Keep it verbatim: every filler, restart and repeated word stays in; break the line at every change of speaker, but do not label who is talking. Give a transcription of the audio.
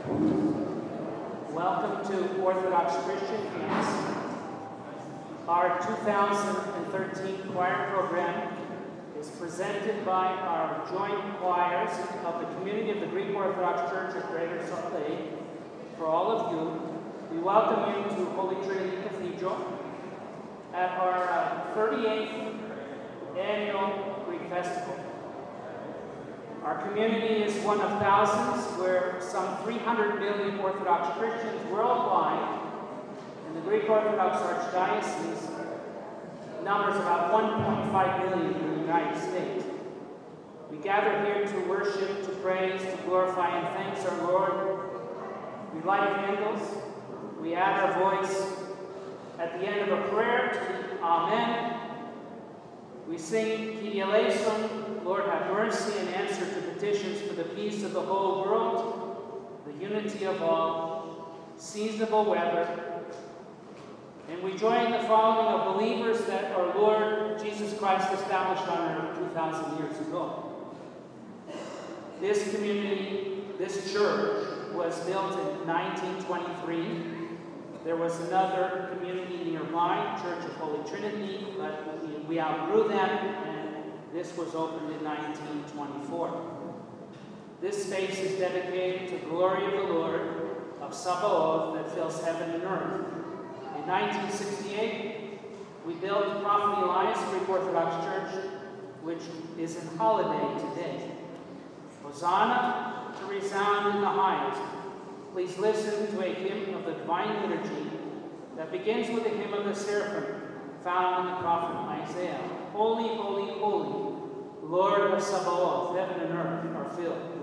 Welcome to Orthodox Christian Camps. Our two thousand thirteen choir program is presented by our joint choirs of the community of the Greek Orthodox Church of Greater Salt Lake. For all of you, we welcome you to Holy Trinity Cathedral at our uh, thirty-eighth annual Greek Festival. Our community is one of thousands where some three hundred million Orthodox Christians worldwide, and the Greek Orthodox Archdiocese numbers about one point five million in the United States. We gather here to worship, to praise, to glorify and thanks our Lord. We light candles, we add our voice at the end of a prayer to the Amen. We sing Kyrie eleison, Lord have mercy, and answer to petitions for the peace of the whole world, the unity of all, seasonable weather. And we join the following of believers that our Lord Jesus Christ established on earth two thousand years ago. This community, this church, was built in nineteen twenty-three. There was another community nearby, Church of Holy Trinity, but we outgrew them, and this was opened in nineteen twenty-four. This space is dedicated to the glory of the Lord of Sabaoth that fills heaven and earth. In nineteen sixty-eight, we built Prophet Elias Greek Orthodox Church, which is in holiday today. Hosanna to resound in the highest. Please listen to a hymn of the Divine Liturgy that begins with the hymn of the Seraphim, found in the prophet Isaiah. Holy, holy, holy, Lord of Sabaoth, heaven and earth are filled.